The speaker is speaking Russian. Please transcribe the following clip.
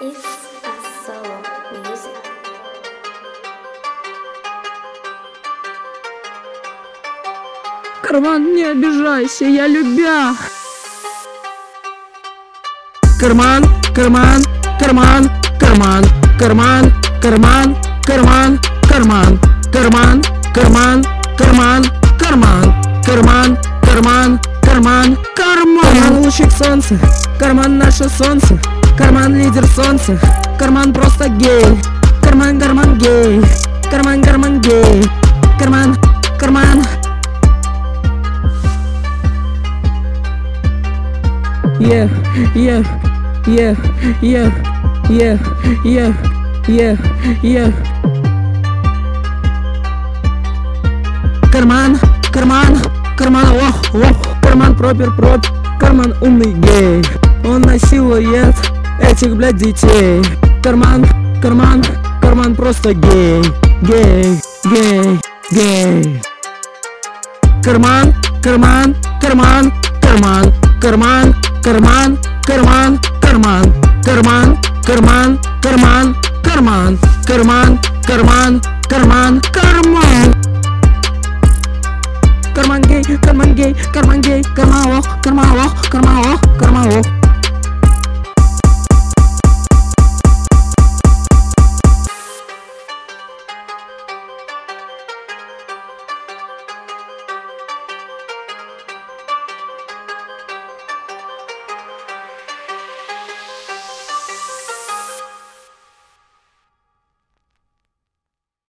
It's a solo music. Карман, не обижайся, я любя. Карман, карман, карман, карман, карман, карман, карман, карман, карман, карман, карман, карман, карман, карман, карман, карман, лучик солнца, карман наше солнце, карман лидер солнца, карман просто гей, карман, карман гей, карман, карман гей, карман, карман. Yeah, yeah, yeah, yeah, yeah, yeah, yeah, yeah. Карман, карман, карман, карман пропер, карман умный гей. Он насилует этих, блядь, детей. Карман, карман, карман просто гей, гей, гей, гей. Карман, карман, карман, карман, карман, карман, карман, карман, карман, карман, карман, карман, карман, карман, карман, карман. Карман гей, карман гей, карман гей, карман лох, карман лох, карман лох, карман лох.